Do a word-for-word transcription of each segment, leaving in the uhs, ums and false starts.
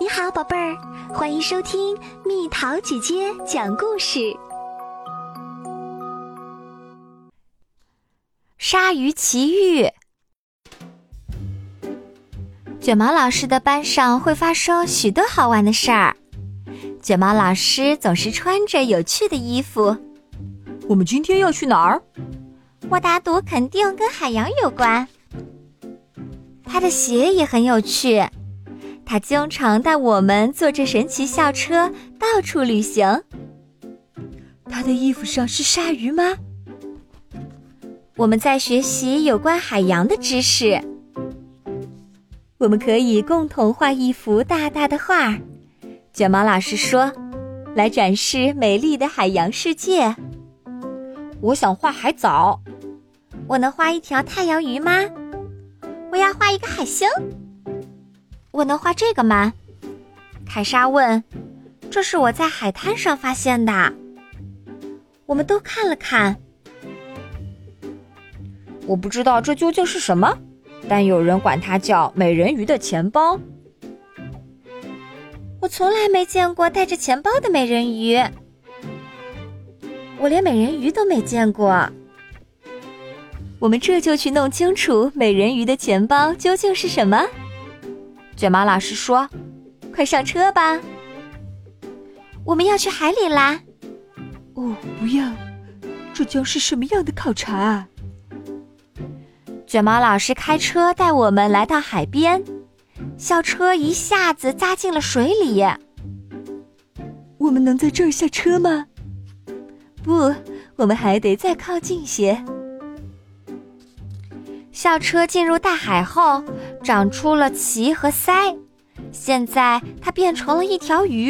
你好，宝贝儿，欢迎收听蜜桃姐姐讲故事。 鲨鱼奇遇。卷毛老师的班上会发生许多好玩的事儿。卷毛老师总是穿着有趣的衣服。 我们今天要去哪儿？ 我打赌肯定跟海洋有关。他的鞋也很有趣，他经常带我们坐着神奇校车到处旅行。 他的衣服上是鲨鱼吗？ 我们在学习有关海洋的知识。我们可以共同画一幅大大的画，卷毛老师说，来展示美丽的海洋世界。 我想画海藻。 我能画一条太阳鱼吗？我要画一个海星。我能画这个吗？凯莎问。这是我在海滩上发现的。我们都看了看。 我不知道这究竟是什么，但有人管它叫美人鱼的钱包。 我从来没见过带着钱包的美人鱼。我连美人鱼都没见过。我们这就去弄清楚美人鱼的钱包究竟是什么。卷毛老师说，快上车吧。我们要去海里啦。 哦，不要，这将是什么样的考察啊？ 卷毛老师开车带我们来到海边，校车一下子扎进了水里。 我们能在这儿下车吗？ 不，我们还得再靠近些。校车进入大海后，长出了鳍和鳃，现在它变成了一条鱼。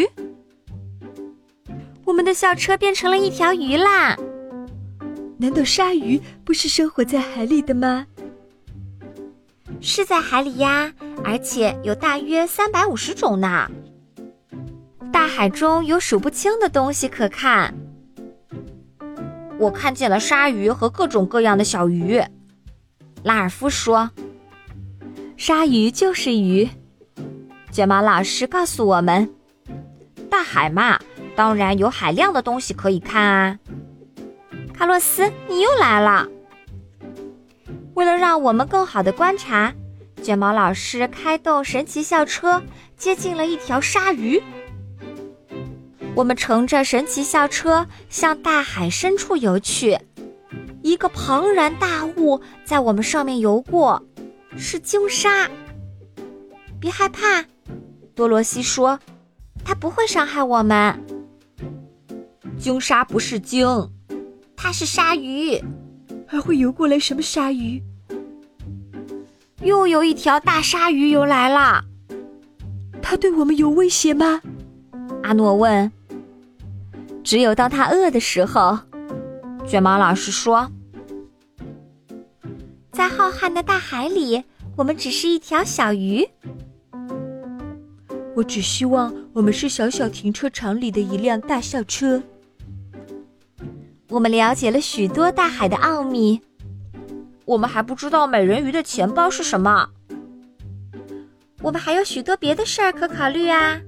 我们的校车变成了一条鱼啦！ 难道鲨鱼不是生活在海里的吗？ 是在海里呀，而且有大约三百五十种呢。大海中有数不清的东西可看。我看见了鲨鱼和各种各样的小鱼。拉尔夫说，鲨鱼就是鱼。卷毛老师告诉我们，大海嘛，当然有海量的东西可以看啊。卡洛斯，你又来了。为了让我们更好地观察，卷毛老师开动神奇校车，接近了一条鲨鱼。我们乘着神奇校车向大海深处游去。一个庞然大物在我们上面游过，是鲸鲨。别害怕，多罗西说，它不会伤害我们。 鲸鲨不是鲸， 它是鲨鱼。 还会游过来什么鲨鱼？ 又有一条大鲨鱼游来了。 它对我们有威胁吗？ 阿诺问。只有当它饿的时候，卷毛老师说。在浩瀚的大海里，我们只是一条小鱼。 我只希望我们是小小停车场里的一辆大校车。 我们了解了许多大海的奥秘。我们还不知道美人鱼的钱包是什么。我们还有许多别的事儿可考虑啊。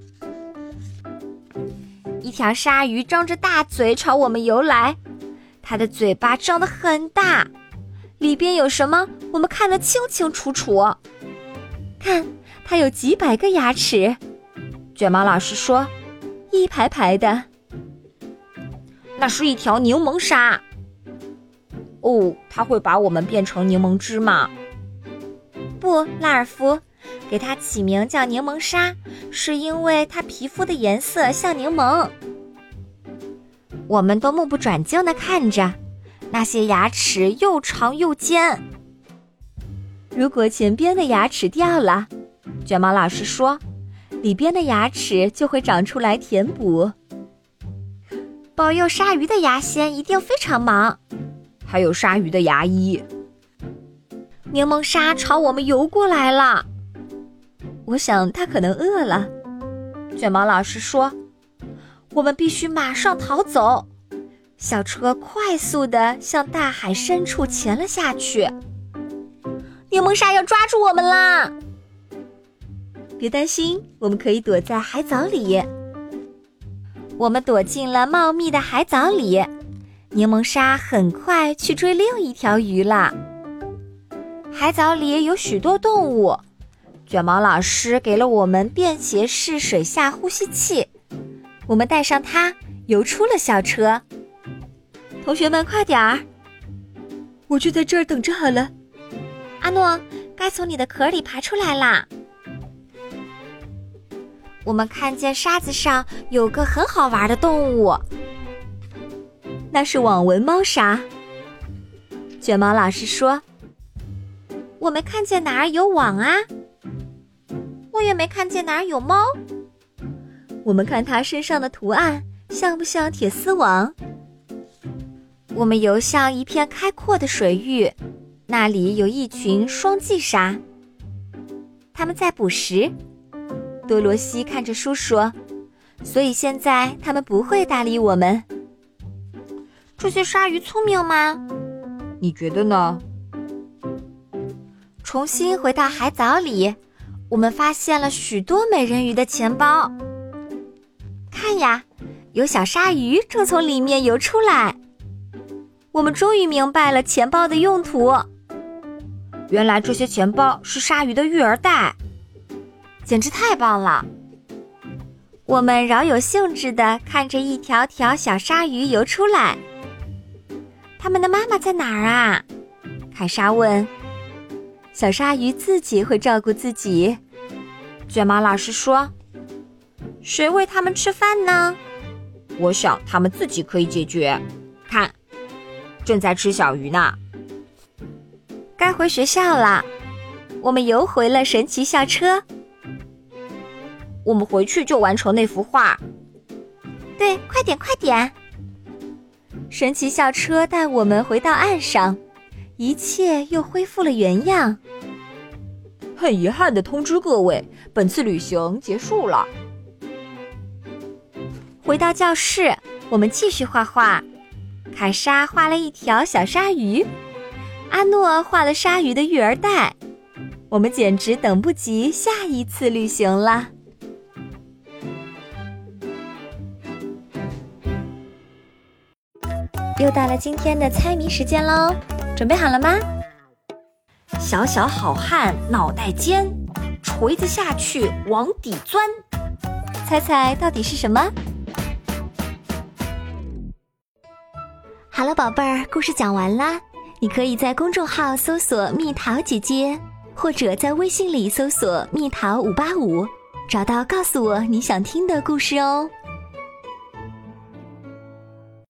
一条鲨鱼张着大嘴朝我们游来，它的嘴巴张得很大，里边有什么我们看得清清楚楚。看，它有几百个牙齿。卷毛老师说，一排排的。那是一条柠檬鲨。 哦，它会把我们变成柠檬汁吗？ 不，拉尔夫，给它起名叫柠檬鲨，是因为它皮肤的颜色像柠檬。我们都目不转睛地看着，那些牙齿又长又尖。如果前边的牙齿掉了，卷毛老师说，里边的牙齿就会长出来填补。保佑鲨鱼的牙仙一定非常忙。 还有鲨鱼的牙医。 柠檬鲨朝我们游过来了。我想它可能饿了。卷毛老师说，我们必须马上逃走。小车快速地向大海深处潜了下去。柠檬鲨要抓住我们啦！ 别担心，我们可以躲在海藻里。我们躲进了茂密的海藻里，柠檬鲨很快去追另一条鱼了。海藻里有许多动物，卷毛老师给了我们便携式水下呼吸器，我们带上它游出了校车。同学们快点儿， 我就在这儿等着好了。 阿诺，该从你的壳里爬出来啦。我们看见沙子上有个很好玩的动物，那是网纹猫鲨。卷毛老师说，我没看见哪儿有网啊，我也没看见哪儿有猫。我们看它身上的图案像不像铁丝网？我们游向一片开阔的水域，那里有一群双髻鲨，它们在捕食。多罗西看着书说，所以现在它们不会搭理我们。这些鲨鱼聪明吗？ 你觉得呢？ 重新回到海藻里，我们发现了许多美人鱼的钱包。看呀，有小鲨鱼正从里面游出来。我们终于明白了钱包的用途。原来这些钱包是鲨鱼的育儿袋，简直太棒了！我们饶有兴致地看着一条条小鲨鱼游出来。它们的妈妈在哪儿啊？凯莎问。小鲨鱼自己会照顾自己。卷毛老师说，谁喂它们吃饭呢？ 我想它们自己可以解决。看，正在吃小鱼呢。 该回学校了，我们游回了神奇校车。 我们回去就完成那幅画。 对，快点快点！神奇校车带我们回到岸上，一切又恢复了原样。 很遗憾地通知各位，本次旅行结束了。 回到教室，我们继续画画。凯莎画了一条小鲨鱼，阿诺画了鲨鱼的育儿袋。我们简直等不及下一次旅行了。又到了今天的猜谜时间喽，准备好了吗？ 小小好汉脑袋尖，锤子下去往底钻。 猜猜到底是什么？ 好了，宝贝儿，故事讲完啦。你可以在公众号搜索蜜桃姐姐，或者在微信里搜索蜜桃五八五，找到告诉我你想听的故事哦。